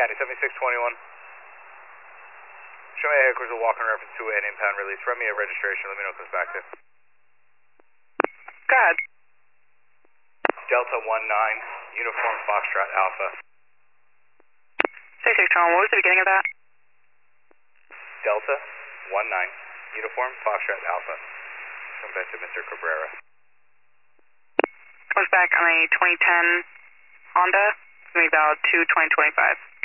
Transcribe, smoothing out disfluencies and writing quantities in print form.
County, 7621. Show me a headquarters will walk in reference to an impound release. Run me a registration. Let me know what comes back to. Go ahead. Delta 19, Uniform Foxtrot Alpha. 7621, what was the beginning of that? Delta 19, Uniform Foxtrot Alpha. Come back to Mr. Cabrera. Comes back on a 2010 Honda. It's going to be valid to 2025.